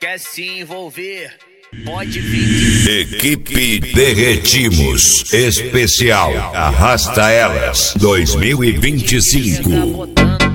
Quer se envolver? Pode vir. Equipe Derretimos Especial Arrasta Elas 2025.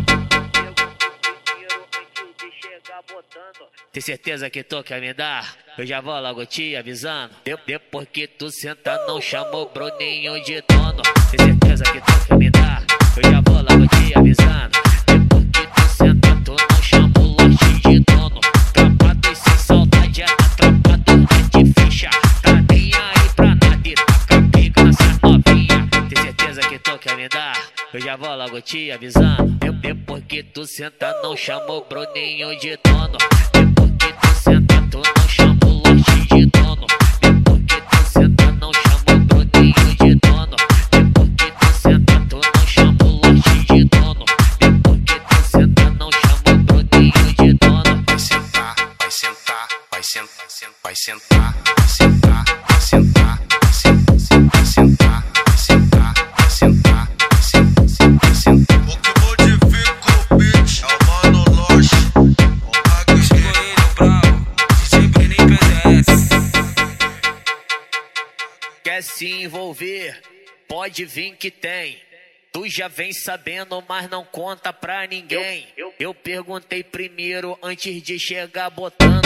Tem certeza que tu quer me dar? Eu já vou logo te avisando. Depois que tu senta, não chamou Bruninho de dono. Tem certeza que tu quer me dar? Eu já vou logo te avisando. Depois que tu senta, tu não chamou Lote de dono. Trapado e sem saudade, é atrapado, é de ficha. Tá nem aí pra nada e taca a pica nessa novinha. Tem certeza que tu quer me dar? Eu já vou logo te avisando. Depois que tu senta, não chamou Bruninho de dono. Depois que tu senta, tu não chamou Lote de dono. Depois que tu senta, não chamou Bruninho de dono. Depois que tu senta, tu não chamou Lote de dono. Depois que tu senta, não chamou Bruninho de dono. Vai sentar, vai sentar, vai sentar, vai sentar, vai sentar, vai sentar, vai sentar, vai sentar, vai sentar, vai sentar, vai sentar, vai sentar. O que modifica o beat é o Mano Loche, o Maguinho Bravo, DJ Breninho PDS. Quer se envolver? Pode vir que tem. Tu já vem sabendo, mas não conta pra ninguém. Eu perguntei primeiro antes de chegar botando.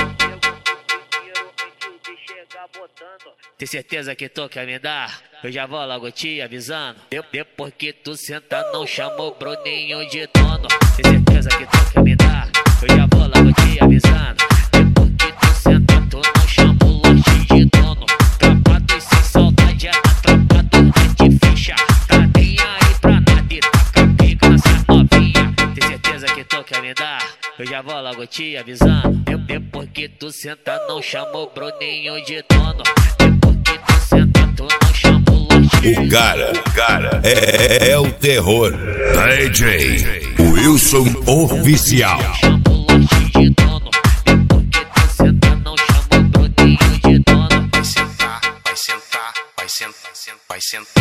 Tem certeza que tu quer me dar? Eu já vou logo te avisando. Depois que tu senta, não chamou Bruninho de dono. Tem certeza que tu quer me dar? Eu já vou logo te avisando. Depois que tu senta, tu não chamou Lote de dono. Trapado e sem saudade, é atrapado, é de ficha. Tá nem aí pra nada e taca a pica nessa novinha. Tem certeza que tu quer me dar? Eu já vou logo te avisando. Depois que tu senta, não chamou Bruninho de dono. Depois que tu senta, tu não chamou Lote de dono. O cara é o terror. DJ Wilson Oficial. Chamou Lote de dono. Depois que tu senta, não chamou Bruninho de dono. vai sentar, vai sentar, vai sentar, vai sentar.